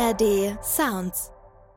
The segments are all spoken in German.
ARD Sounds.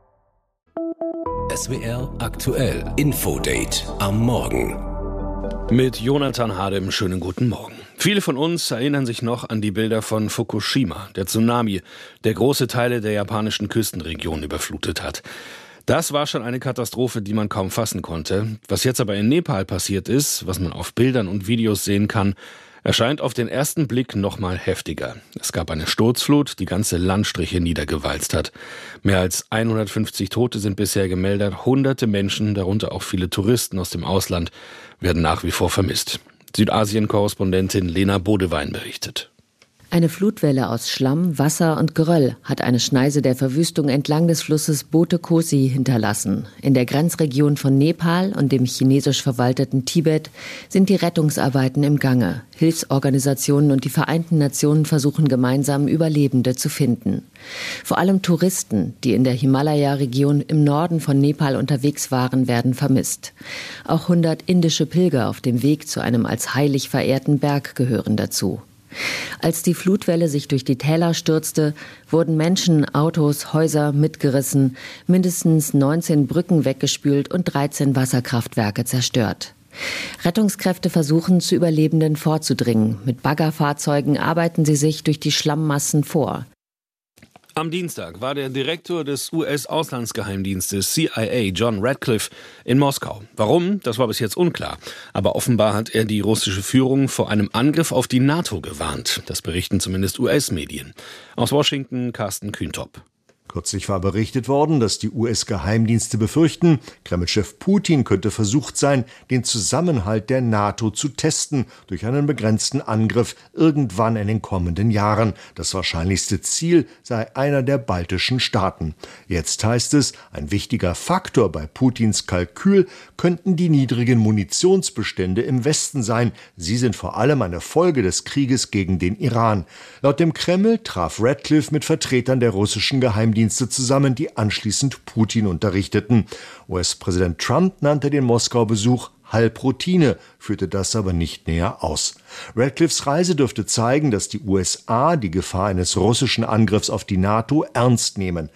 SWR aktuell Infodate am Morgen. Mit Jonathan Hadem, schönen guten Morgen. Viele von uns erinnern sich noch an die Bilder von Fukushima, der Tsunami, der große Teile der japanischen Küstenregion überflutet hat. Das war schon eine Katastrophe, die man kaum fassen konnte. Was jetzt aber in Nepal passiert ist, was man auf Bildern und Videos sehen kann, erscheint auf den ersten Blick noch mal heftiger. Es gab eine Sturzflut, die ganze Landstriche niedergewalzt hat. Mehr als 150 Tote sind bisher gemeldet. Hunderte Menschen, darunter auch viele Touristen aus dem Ausland, werden nach wie vor vermisst. Südasien-Korrespondentin Lena Bodewein berichtet. Eine Flutwelle aus Schlamm, Wasser und Geröll hat eine Schneise der Verwüstung entlang des Flusses Bote Kosi hinterlassen. In der Grenzregion von Nepal und dem chinesisch verwalteten Tibet sind die Rettungsarbeiten im Gange. Hilfsorganisationen und die Vereinten Nationen versuchen gemeinsam, Überlebende zu finden. Vor allem Touristen, die in der Himalaya-Region im Norden von Nepal unterwegs waren, werden vermisst. Auch 100 indische Pilger auf dem Weg zu einem als heilig verehrten Berg gehören dazu. Als die Flutwelle sich durch die Täler stürzte, wurden Menschen, Autos, Häuser mitgerissen, mindestens 19 Brücken weggespült und 13 Wasserkraftwerke zerstört. Rettungskräfte versuchen, zu Überlebenden vorzudringen. Mit Baggerfahrzeugen arbeiten sie sich durch die Schlammmassen vor. Am Dienstag war der Direktor des US-Auslandsgeheimdienstes CIA, John Ratcliffe, in Moskau. Warum? Das war bis jetzt unklar. Aber offenbar hat er die russische Führung vor einem Angriff auf die NATO gewarnt. Das berichten zumindest US-Medien. Aus Washington, Carsten Kühntop. Kürzlich war berichtet worden, dass die US-Geheimdienste befürchten, Kreml-Chef Putin könnte versucht sein, den Zusammenhalt der NATO zu testen durch einen begrenzten Angriff irgendwann in den kommenden Jahren. Das wahrscheinlichste Ziel sei einer der baltischen Staaten. Jetzt heißt es, ein wichtiger Faktor bei Putins Kalkül könnten die niedrigen Munitionsbestände im Westen sein. Sie sind vor allem eine Folge des Krieges gegen den Iran. Laut dem Kreml traf Ratcliffe mit Vertretern der russischen Geheimdienste zusammen, die anschließend Putin unterrichteten. US-Präsident Trump nannte den Moskau-Besuch Halbroutine, führte das aber nicht näher aus. Ratcliffes Reise dürfte zeigen, dass die USA die Gefahr eines russischen Angriffs auf die NATO ernst nehmen.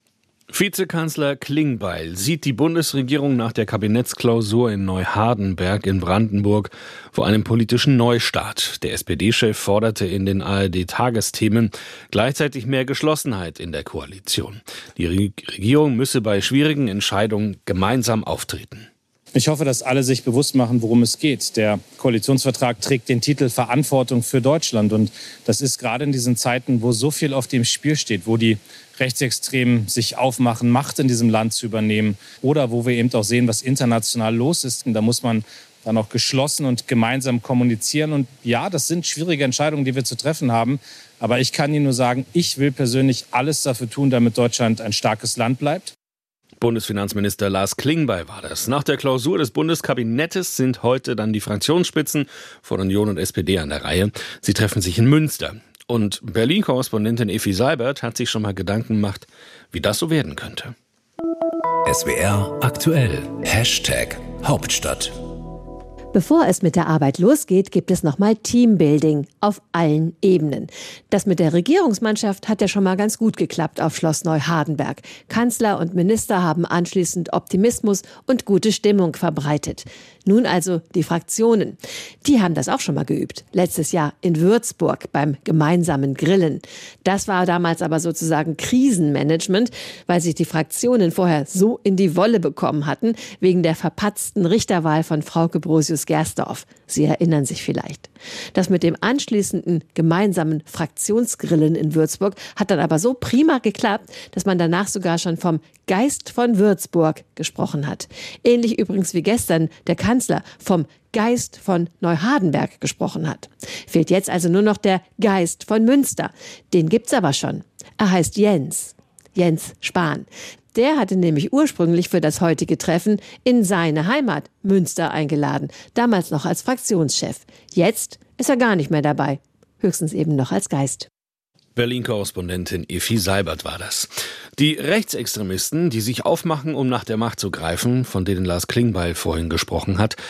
Vizekanzler Klingbeil sieht die Bundesregierung nach der Kabinettsklausur in Neuhardenberg in Brandenburg vor einem politischen Neustart. Der SPD-Chef forderte in den ARD-Tagesthemen gleichzeitig mehr Geschlossenheit in der Koalition. Die Regierung müsse bei schwierigen Entscheidungen gemeinsam auftreten. Ich hoffe, dass alle sich bewusst machen, worum es geht. Der Koalitionsvertrag trägt den Titel Verantwortung für Deutschland. Und das ist gerade in diesen Zeiten, wo so viel auf dem Spiel steht, wo die Rechtsextremen sich aufmachen, Macht in diesem Land zu übernehmen oder wo wir eben auch sehen, was international los ist. Und da muss man dann auch geschlossen und gemeinsam kommunizieren. Und ja, das sind schwierige Entscheidungen, die wir zu treffen haben. Aber ich kann Ihnen nur sagen, ich will persönlich alles dafür tun, damit Deutschland ein starkes Land bleibt. Bundesfinanzminister Lars Klingbeil war das. Nach der Klausur des Bundeskabinettes sind heute dann die Fraktionsspitzen von Union und SPD an der Reihe. Sie treffen sich in Münster. Und Berlin-Korrespondentin Effi Seibert hat sich schon mal Gedanken gemacht, wie das so werden könnte. SWR aktuell #Hauptstadt. Bevor es mit der Arbeit losgeht, gibt es nochmal Teambuilding auf allen Ebenen. Das mit der Regierungsmannschaft hat ja schon mal ganz gut geklappt auf Schloss Neuhardenberg. Kanzler und Minister haben anschließend Optimismus und gute Stimmung verbreitet. Nun also die Fraktionen. Die haben das auch schon mal geübt. Letztes Jahr in Würzburg beim gemeinsamen Grillen. Das war damals aber sozusagen Krisenmanagement, weil sich die Fraktionen vorher so in die Wolle bekommen hatten, wegen der verpatzten Richterwahl von Frauke Brosius-Gersdorf. Sie erinnern sich vielleicht. Das mit dem anschließenden gemeinsamen Fraktionsgrillen in Würzburg hat dann aber so prima geklappt, dass man danach sogar schon vom Geist von Würzburg gesprochen hat. Ähnlich übrigens wie gestern der Kanzler vom Geist von Neuhardenberg gesprochen hat. Fehlt jetzt also nur noch der Geist von Münster. Den gibt's aber schon. Er heißt Jens Spahn. Der hatte nämlich ursprünglich für das heutige Treffen in seine Heimat Münster eingeladen, damals noch als Fraktionschef. Jetzt ist er gar nicht mehr dabei, höchstens eben noch als Geist. Berlin-Korrespondentin Effi Seibert war das. Die Rechtsextremisten, die sich aufmachen, um nach der Macht zu greifen, von denen Lars Klingbeil vorhin gesprochen hat,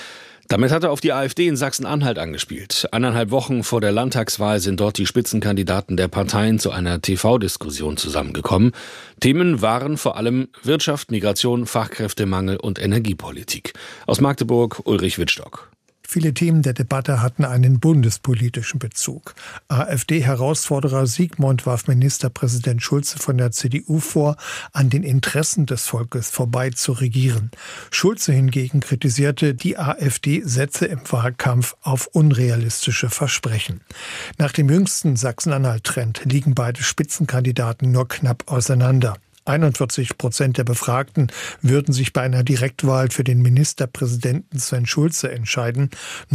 Damit hat er auf die AfD in Sachsen-Anhalt angespielt. 1,5 Wochen vor der Landtagswahl sind dort die Spitzenkandidaten der Parteien zu einer TV-Diskussion zusammengekommen. Themen waren vor allem Wirtschaft, Migration, Fachkräftemangel und Energiepolitik. Aus Magdeburg Ulrich Wittstock. Viele Themen der Debatte hatten einen bundespolitischen Bezug. AfD-Herausforderer Sigmund warf Ministerpräsident Schulze von der CDU vor, an den Interessen des Volkes vorbei zu regieren. Schulze hingegen kritisierte, die AfD setze im Wahlkampf auf unrealistische Versprechen. Nach dem jüngsten Sachsen-Anhalt-Trend liegen beide Spitzenkandidaten nur knapp auseinander. 41% der Befragten würden sich bei einer Direktwahl für den Ministerpräsidenten Sven Schulze entscheiden,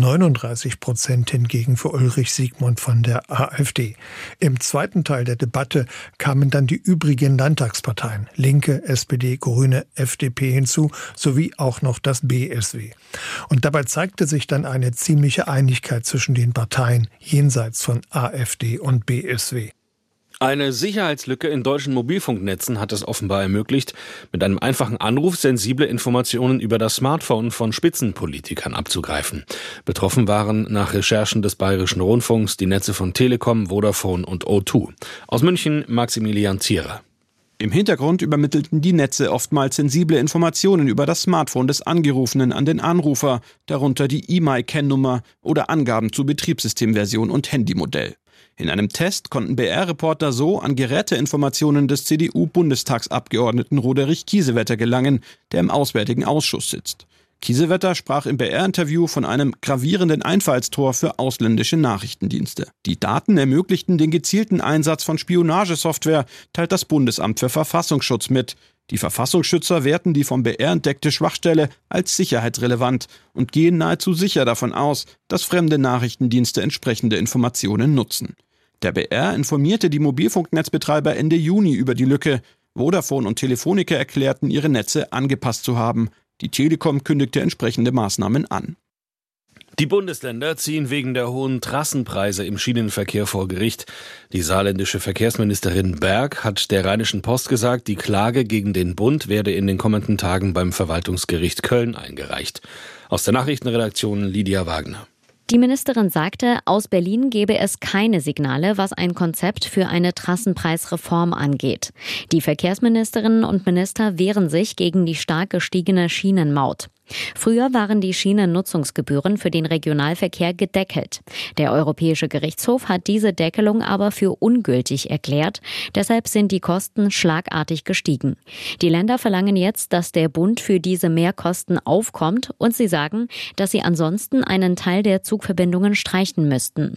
39% hingegen für Ulrich Sigmund von der AfD. Im zweiten Teil der Debatte kamen dann die übrigen Landtagsparteien, Linke, SPD, Grüne, FDP hinzu, sowie auch noch das BSW. Und dabei zeigte sich dann eine ziemliche Einigkeit zwischen den Parteien jenseits von AfD und BSW. Eine Sicherheitslücke in deutschen Mobilfunknetzen hat es offenbar ermöglicht, mit einem einfachen Anruf sensible Informationen über das Smartphone von Spitzenpolitikern abzugreifen. Betroffen waren nach Recherchen des Bayerischen Rundfunks die Netze von Telekom, Vodafone und O2. Aus München Maximilian Zierer. Im Hintergrund übermittelten die Netze oftmals sensible Informationen über das Smartphone des Angerufenen an den Anrufer, darunter die E-Mail-Kennnummer oder Angaben zu Betriebssystemversion und Handymodell. In einem Test konnten BR-Reporter so an Geräteinformationen des CDU-Bundestagsabgeordneten Roderich Kiesewetter gelangen, der im Auswärtigen Ausschuss sitzt. Kiesewetter sprach im BR-Interview von einem gravierenden Einfallstor für ausländische Nachrichtendienste. Die Daten ermöglichten den gezielten Einsatz von Spionagesoftware, teilt das Bundesamt für Verfassungsschutz mit. Die Verfassungsschützer werten die vom BR entdeckte Schwachstelle als sicherheitsrelevant und gehen nahezu sicher davon aus, dass fremde Nachrichtendienste entsprechende Informationen nutzen. Der BR informierte die Mobilfunknetzbetreiber Ende Juni über die Lücke. Vodafone und Telefonica erklärten, ihre Netze angepasst zu haben. Die Telekom kündigte entsprechende Maßnahmen an. Die Bundesländer ziehen wegen der hohen Trassenpreise im Schienenverkehr vor Gericht. Die saarländische Verkehrsministerin Berg hat der Rheinischen Post gesagt, die Klage gegen den Bund werde in den kommenden Tagen beim Verwaltungsgericht Köln eingereicht. Aus der Nachrichtenredaktion Lydia Wagner. Die Ministerin sagte, aus Berlin gebe es keine Signale, was ein Konzept für eine Trassenpreisreform angeht. Die Verkehrsministerinnen und Minister wehren sich gegen die stark gestiegene Schienenmaut. Früher waren die Schienennutzungsgebühren für den Regionalverkehr gedeckelt. Der Europäische Gerichtshof hat diese Deckelung aber für ungültig erklärt. Deshalb sind die Kosten schlagartig gestiegen. Die Länder verlangen jetzt, dass der Bund für diese Mehrkosten aufkommt und sie sagen, dass sie ansonsten einen Teil der Zugverbindungen streichen müssten.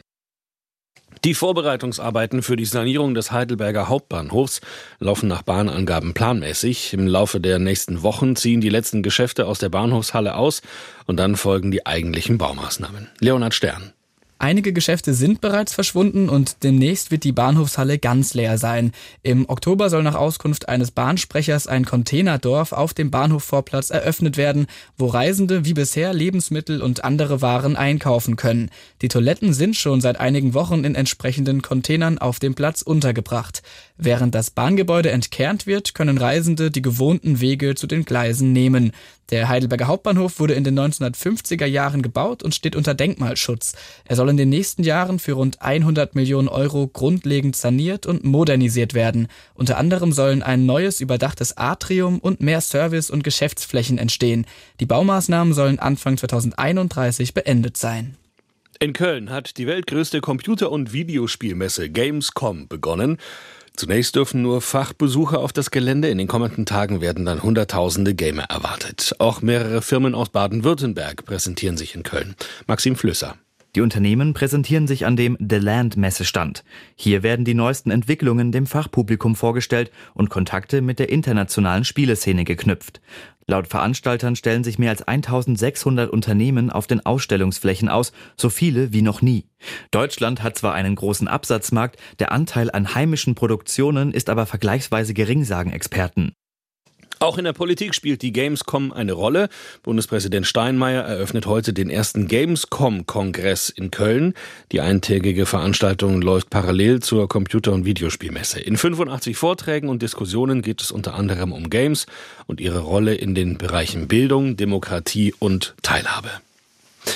Die Vorbereitungsarbeiten für die Sanierung des Heidelberger Hauptbahnhofs laufen nach Bahnangaben planmäßig. Im Laufe der nächsten Wochen ziehen die letzten Geschäfte aus der Bahnhofshalle aus und dann folgen die eigentlichen Baumaßnahmen. Leonhard Stern. Einige Geschäfte sind bereits verschwunden und demnächst wird die Bahnhofshalle ganz leer sein. Im Oktober soll nach Auskunft eines Bahnsprechers ein Containerdorf auf dem Bahnhofvorplatz eröffnet werden, wo Reisende wie bisher Lebensmittel und andere Waren einkaufen können. Die Toiletten sind schon seit einigen Wochen in entsprechenden Containern auf dem Platz untergebracht. Während das Bahngebäude entkernt wird, können Reisende die gewohnten Wege zu den Gleisen nehmen. Der Heidelberger Hauptbahnhof wurde in den 1950er Jahren gebaut und steht unter Denkmalschutz. Er soll in den nächsten Jahren für rund 100 Millionen Euro grundlegend saniert und modernisiert werden. Unter anderem sollen ein neues überdachtes Atrium und mehr Service- und Geschäftsflächen entstehen. Die Baumaßnahmen sollen Anfang 2031 beendet sein. In Köln hat die weltgrößte Computer- und Videospielmesse Gamescom begonnen. Zunächst dürfen nur Fachbesucher auf das Gelände. In den kommenden Tagen werden dann Hunderttausende Gamer erwartet. Auch mehrere Firmen aus Baden-Württemberg präsentieren sich in Köln. Maxim Flüsser. Die Unternehmen präsentieren sich an dem The Land Messestand. Hier werden die neuesten Entwicklungen dem Fachpublikum vorgestellt und Kontakte mit der internationalen Spieleszene geknüpft. Laut Veranstaltern stellen sich mehr als 1600 Unternehmen auf den Ausstellungsflächen aus, so viele wie noch nie. Deutschland hat zwar einen großen Absatzmarkt, der Anteil an heimischen Produktionen ist aber vergleichsweise gering, sagen Experten. Auch in der Politik spielt die Gamescom eine Rolle. Bundespräsident Steinmeier eröffnet heute den ersten Gamescom-Kongress in Köln. Die eintägige Veranstaltung läuft parallel zur Computer- und Videospielmesse. In 85 Vorträgen und Diskussionen geht es unter anderem um Games und ihre Rolle in den Bereichen Bildung, Demokratie und Teilhabe.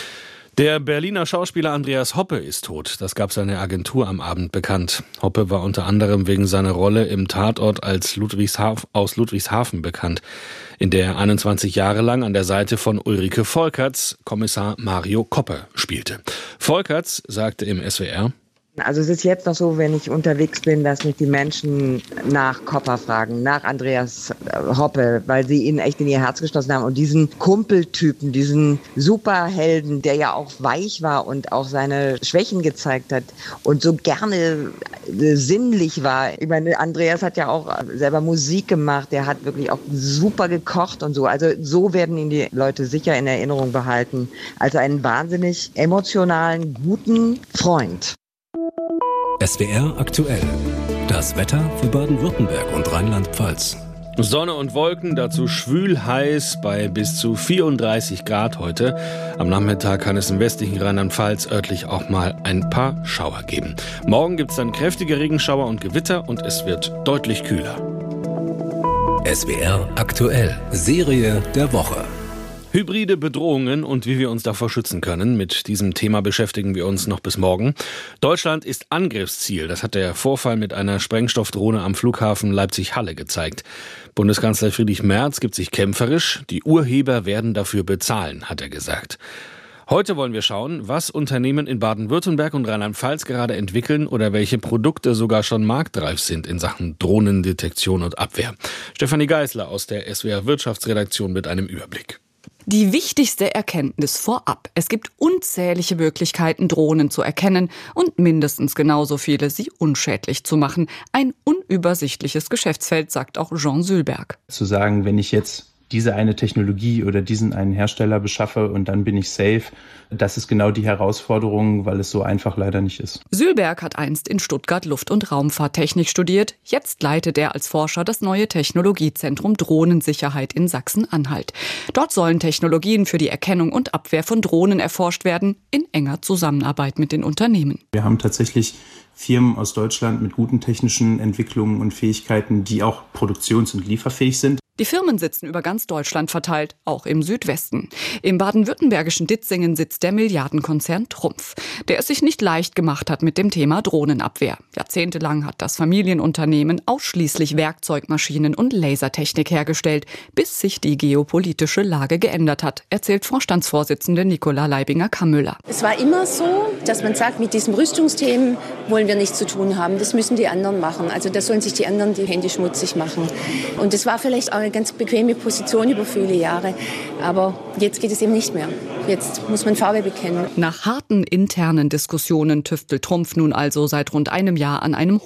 Der Berliner Schauspieler Andreas Hoppe ist tot. Das gab seine Agentur am Abend bekannt. Hoppe war unter anderem wegen seiner Rolle im Tatort aus Ludwigshafen bekannt, in der er 21 Jahre lang an der Seite von Ulrike Volkerts Kommissar Mario Koppe spielte. Volkerts sagte im SWR: Also es ist jetzt noch so, wenn ich unterwegs bin, dass mich die Menschen nach Kopper fragen, nach Andreas Hoppe, weil sie ihn echt in ihr Herz geschlossen haben. Und diesen Kumpeltypen, diesen Superhelden, der ja auch weich war und auch seine Schwächen gezeigt hat und so gerne sinnlich war. Ich meine, Andreas hat ja auch selber Musik gemacht, der hat wirklich auch super gekocht und so. Also so werden ihn die Leute sicher in Erinnerung behalten. Also einen wahnsinnig emotionalen, guten Freund. SWR aktuell. Das Wetter für Baden-Württemberg und Rheinland-Pfalz. Sonne und Wolken, dazu schwül heiß bei bis zu 34 Grad heute. Am Nachmittag kann es im westlichen Rheinland-Pfalz örtlich auch mal ein paar Schauer geben. Morgen gibt es dann kräftige Regenschauer und Gewitter und es wird deutlich kühler. SWR aktuell. Serie der Woche. Hybride Bedrohungen und wie wir uns davor schützen können. Mit diesem Thema beschäftigen wir uns noch bis morgen. Deutschland ist Angriffsziel. Das hat der Vorfall mit einer Sprengstoffdrohne am Flughafen Leipzig-Halle gezeigt. Bundeskanzler Friedrich Merz gibt sich kämpferisch. Die Urheber werden dafür bezahlen, hat er gesagt. Heute wollen wir schauen, was Unternehmen in Baden-Württemberg und Rheinland-Pfalz gerade entwickeln oder welche Produkte sogar schon marktreif sind in Sachen Drohnendetektion und Abwehr. Stefanie Geisler aus der SWR Wirtschaftsredaktion mit einem Überblick. Die wichtigste Erkenntnis vorab. Es gibt unzählige Möglichkeiten, Drohnen zu erkennen und mindestens genauso viele, sie unschädlich zu machen. Ein unübersichtliches Geschäftsfeld, sagt auch Jean Sülberg. Zu sagen, wenn ich jetzt diese eine Technologie oder diesen einen Hersteller beschaffe und dann bin ich safe, das ist genau die Herausforderung, weil es so einfach leider nicht ist. Sülberg hat einst in Stuttgart Luft- und Raumfahrttechnik studiert. Jetzt leitet er als Forscher das neue Technologiezentrum Drohnensicherheit in Sachsen-Anhalt. Dort sollen Technologien für die Erkennung und Abwehr von Drohnen erforscht werden, in enger Zusammenarbeit mit den Unternehmen. Wir haben tatsächlich Firmen aus Deutschland mit guten technischen Entwicklungen und Fähigkeiten, die auch produktions- und lieferfähig sind. Die Firmen sitzen über ganz Deutschland verteilt, auch im Südwesten. Im baden-württembergischen Ditzingen sitzt der Milliardenkonzern Trumpf, der es sich nicht leicht gemacht hat mit dem Thema Drohnenabwehr. Jahrzehntelang hat das Familienunternehmen ausschließlich Werkzeugmaschinen und Lasertechnik hergestellt, bis sich die geopolitische Lage geändert hat, erzählt Vorstandsvorsitzende Nicola Leibinger-Kammüller. Es war immer so, dass man sagt, mit diesen Rüstungsthemen wollen wir nichts zu tun haben. Das müssen die anderen machen. Also da sollen sich die anderen die Hände schmutzig machen. Und das war vielleicht auch eine ganz bequeme Position über viele Jahre. Aber jetzt geht es eben nicht mehr. Jetzt muss man Farbe bekennen. Nach harten internen Diskussionen tüftelt Trumpf nun also seit rund einem Jahr an einem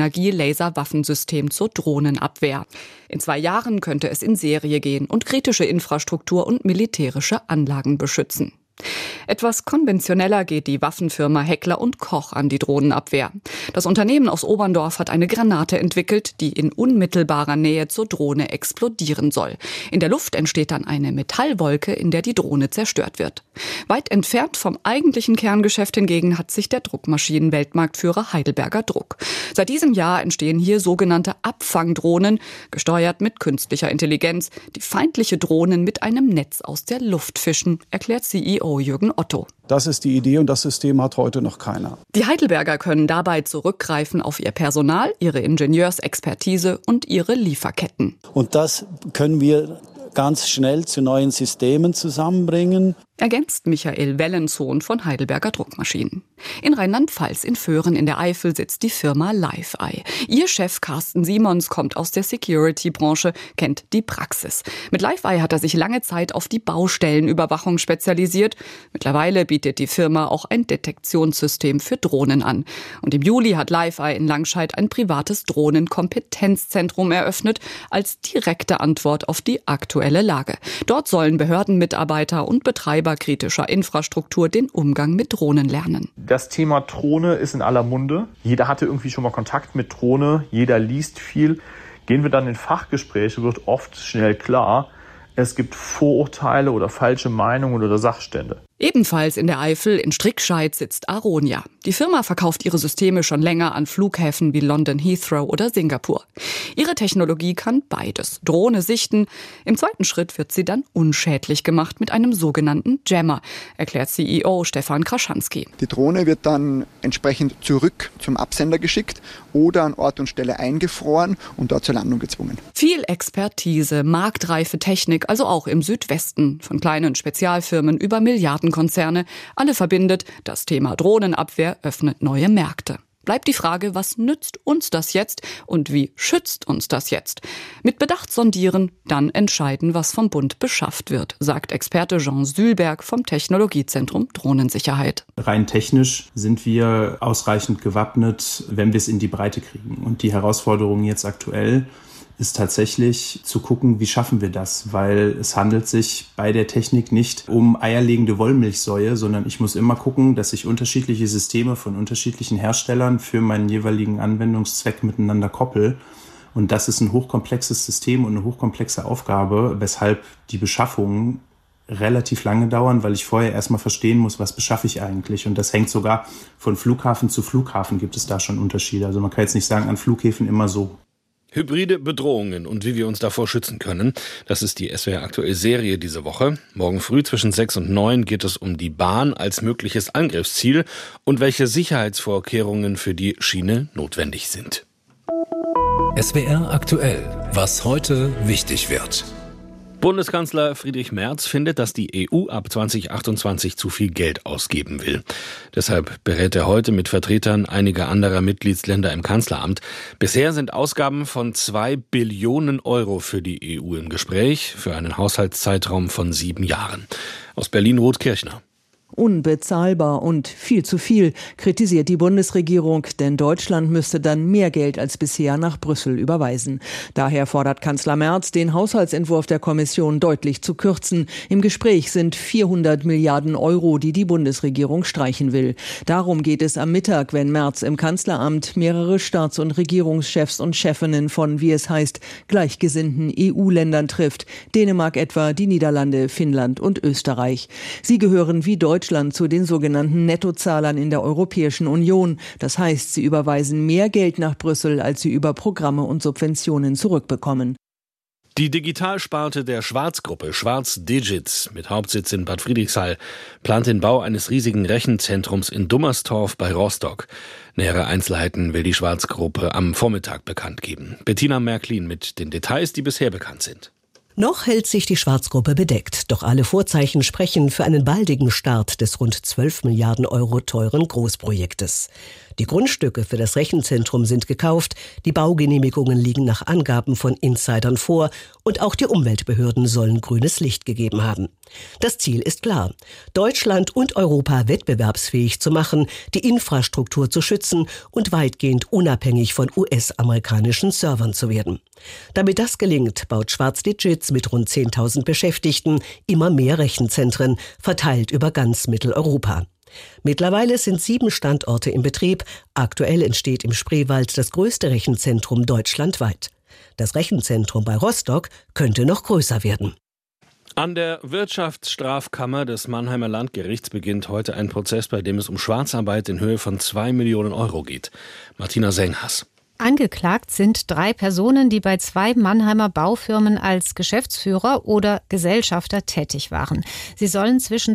Hochenergie-Laser-Waffensystem zur Drohnenabwehr. In 2 Jahren könnte es in Serie gehen und kritische Infrastruktur und militärische Anlagen beschützen. Etwas konventioneller geht die Waffenfirma Heckler & Koch an die Drohnenabwehr. Das Unternehmen aus Oberndorf hat eine Granate entwickelt, die in unmittelbarer Nähe zur Drohne explodieren soll. In der Luft entsteht dann eine Metallwolke, in der die Drohne zerstört wird. Weit entfernt vom eigentlichen Kerngeschäft hingegen hat sich der Druckmaschinen-Weltmarktführer Heidelberger Druck. Seit diesem Jahr entstehen hier sogenannte Abfangdrohnen, gesteuert mit künstlicher Intelligenz, die feindliche Drohnen mit einem Netz aus der Luft fischen, erklärt CEO Jürgen Otto. Das ist die Idee und das System hat heute noch keiner. Die Heidelberger können dabei zurückgreifen auf ihr Personal, ihre Ingenieursexpertise und ihre Lieferketten. Und das können wir ganz schnell zu neuen Systemen zusammenbringen. Ergänzt Michael Wellensohn von Heidelberger Druckmaschinen. In Rheinland-Pfalz in Föhren in der Eifel sitzt die Firma Live-Eye. Ihr Chef Carsten Simons kommt aus der Security-Branche, kennt die Praxis. Mit Live-Eye hat er sich lange Zeit auf die Baustellenüberwachung spezialisiert. Mittlerweile bietet die Firma auch ein Detektionssystem für Drohnen an. Und im Juli hat Live-Eye in Langscheid ein privates Drohnenkompetenzzentrum eröffnet, als direkte Antwort auf die aktuelle Lage. Dort sollen Behördenmitarbeiter und Betreiber kritischer Infrastruktur den Umgang mit Drohnen lernen. Das Thema Drohne ist in aller Munde. Jeder hatte irgendwie schon mal Kontakt mit Drohne, jeder liest viel. Gehen wir dann in Fachgespräche, wird oft schnell klar, es gibt Vorurteile oder falsche Meinungen oder Sachstände. Ebenfalls in der Eifel in Strickscheid sitzt Aronia. Die Firma verkauft ihre Systeme schon länger an Flughäfen wie London Heathrow oder Singapur. Ihre Technologie kann beides. Drohne sichten. Im zweiten Schritt wird sie dann unschädlich gemacht mit einem sogenannten Jammer, erklärt CEO Stefan Kraschanski. Die Drohne wird dann entsprechend zurück zum Absender geschickt oder an Ort und Stelle eingefroren und dort zur Landung gezwungen. Viel Expertise, marktreife Technik, also auch im Südwesten. Von kleinen Spezialfirmen über Milliardenkonzerne. Alle verbindet, das Thema Drohnenabwehr öffnet neue Märkte. Bleibt die Frage, was nützt uns das jetzt und wie schützt uns das jetzt? Mit Bedacht sondieren, dann entscheiden, was vom Bund beschafft wird, sagt Experte Jean Sülberg vom Technologiezentrum Drohnensicherheit. Rein technisch sind wir ausreichend gewappnet, wenn wir es in die Breite kriegen. Und die Herausforderung jetzt aktuell ist tatsächlich zu gucken, wie schaffen wir das, weil es handelt sich bei der Technik nicht um eierlegende Wollmilchsäue, sondern ich muss immer gucken, dass ich unterschiedliche Systeme von unterschiedlichen Herstellern für meinen jeweiligen Anwendungszweck miteinander koppel. Und das ist ein hochkomplexes System und eine hochkomplexe Aufgabe, weshalb die Beschaffungen relativ lange dauern, weil ich vorher erstmal verstehen muss, was beschaffe ich eigentlich. Und das hängt sogar von Flughafen zu Flughafen, gibt es da schon Unterschiede. Also man kann jetzt nicht sagen, an Flughäfen immer so. Hybride Bedrohungen und wie wir uns davor schützen können, das ist die SWR aktuelle Serie diese Woche. Morgen früh zwischen 6 und 9 geht es um die Bahn als mögliches Angriffsziel und welche Sicherheitsvorkehrungen für die Schiene notwendig sind. SWR aktuell, was heute wichtig wird. Bundeskanzler Friedrich Merz findet, dass die EU ab 2028 zu viel Geld ausgeben will. Deshalb berät er heute mit Vertretern einiger anderer Mitgliedsländer im Kanzleramt. Bisher sind Ausgaben von 2 Billionen Euro für die EU im Gespräch, für einen Haushaltszeitraum von 7 Jahren. Aus Berlin Ruth Kirchner. Unbezahlbar und viel zu viel, kritisiert die Bundesregierung, denn Deutschland müsste dann mehr Geld als bisher nach Brüssel überweisen. Daher fordert Kanzler Merz, den Haushaltsentwurf der Kommission deutlich zu kürzen. Im Gespräch sind 400 Milliarden Euro, die die Bundesregierung streichen will. Darum geht es am Mittag, wenn Merz im Kanzleramt mehrere Staats- und Regierungschefs und Chefinnen von, wie es heißt, gleichgesinnten EU-Ländern trifft. Dänemark etwa, die Niederlande, Finnland und Österreich. Sie gehören wie Deutschland zu den sogenannten Nettozahlern in der Europäischen Union. Das heißt, sie überweisen mehr Geld nach Brüssel, als sie über Programme und Subventionen zurückbekommen. Die Digitalsparte der Schwarz-Gruppe, Schwarz Digits, mit Hauptsitz in Bad Friedrichshall, plant den Bau eines riesigen Rechenzentrums in Dummerstorf bei Rostock. Nähere Einzelheiten will die Schwarz-Gruppe am Vormittag bekannt geben. Bettina Märklin mit den Details, die bisher bekannt sind. Noch hält sich die Schwarzgruppe bedeckt, doch alle Vorzeichen sprechen für einen baldigen Start des rund 12 Milliarden Euro teuren Großprojektes. Die Grundstücke für das Rechenzentrum sind gekauft, die Baugenehmigungen liegen nach Angaben von Insidern vor und auch die Umweltbehörden sollen grünes Licht gegeben haben. Das Ziel ist klar: Deutschland und Europa wettbewerbsfähig zu machen, die Infrastruktur zu schützen und weitgehend unabhängig von US-amerikanischen Servern zu werden. Damit das gelingt, baut Schwarz Digits mit rund 10.000 Beschäftigten immer mehr Rechenzentren, verteilt über ganz Mitteleuropa. Mittlerweile sind 7 Standorte im Betrieb. Aktuell entsteht im Spreewald das größte Rechenzentrum deutschlandweit. Das Rechenzentrum bei Rostock könnte noch größer werden. An der Wirtschaftsstrafkammer des Mannheimer Landgerichts beginnt heute ein Prozess, bei dem es um Schwarzarbeit in Höhe von 2 Millionen Euro geht. Martina Senghas. Angeklagt sind 3 Personen, die bei 2 Mannheimer Baufirmen als Geschäftsführer oder Gesellschafter tätig waren. Sie sollen zwischen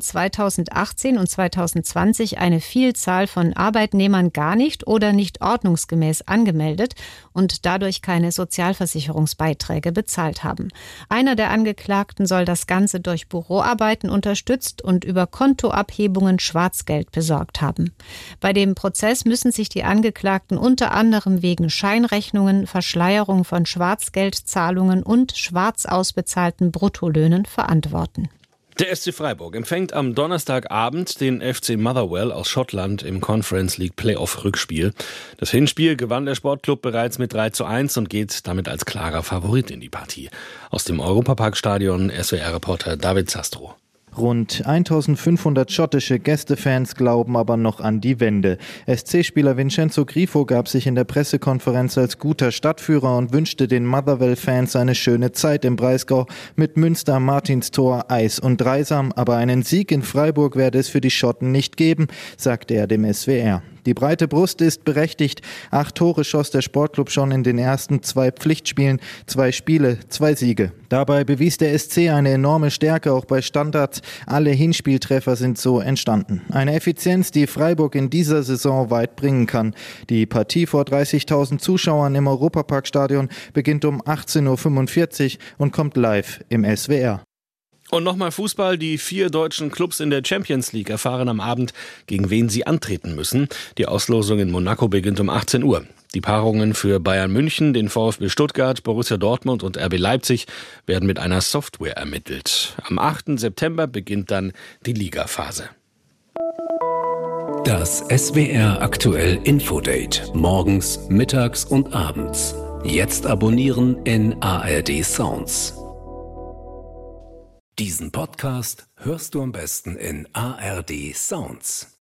2018 und 2020 eine Vielzahl von Arbeitnehmern gar nicht oder nicht ordnungsgemäß angemeldet und dadurch keine Sozialversicherungsbeiträge bezahlt haben. Einer der Angeklagten soll das Ganze durch Büroarbeiten unterstützt und über Kontoabhebungen Schwarzgeld besorgt haben. Bei dem Prozess müssen sich die Angeklagten unter anderem wegen Scheinrechnungen, Verschleierung von Schwarzgeldzahlungen und schwarz ausbezahlten Bruttolöhnen verantworten. Der SC Freiburg empfängt am Donnerstagabend den FC Motherwell aus Schottland im Conference League Playoff-Rückspiel. Das Hinspiel gewann der Sportclub bereits mit 3:1 und geht damit als klarer Favorit in die Partie. Aus dem Europapark-Stadion SWR-Reporter David Sastro. Rund 1500 schottische Gästefans glauben aber noch an die Wende. SC-Spieler Vincenzo Grifo gab sich in der Pressekonferenz als guter Stadtführer und wünschte den Motherwell-Fans eine schöne Zeit im Breisgau mit Münster, Martinstor, Eis und Dreisam. Aber einen Sieg in Freiburg werde es für die Schotten nicht geben, sagte er dem SWR. Die breite Brust ist berechtigt. 8 Tore schoss der Sportclub schon in den ersten 2 Pflichtspielen. 2 Spiele, 2 Siege. Dabei bewies der SC eine enorme Stärke auch bei Standards. Alle Hinspieltreffer sind so entstanden. Eine Effizienz, die Freiburg in dieser Saison weit bringen kann. Die Partie vor 30.000 Zuschauern im Europaparkstadion beginnt um 18:45 Uhr und kommt live im SWR. Und nochmal Fußball. Die 4 deutschen Clubs in der Champions League erfahren am Abend, gegen wen sie antreten müssen. Die Auslosung in Monaco beginnt um 18 Uhr. Die Paarungen für Bayern München, den VfB Stuttgart, Borussia Dortmund und RB Leipzig werden mit einer Software ermittelt. Am 8. September beginnt dann die Ligaphase. Das SWR aktuell Infodate. Morgens, mittags und abends. Jetzt abonnieren in ARD Sounds. Diesen Podcast hörst du am besten in ARD Sounds.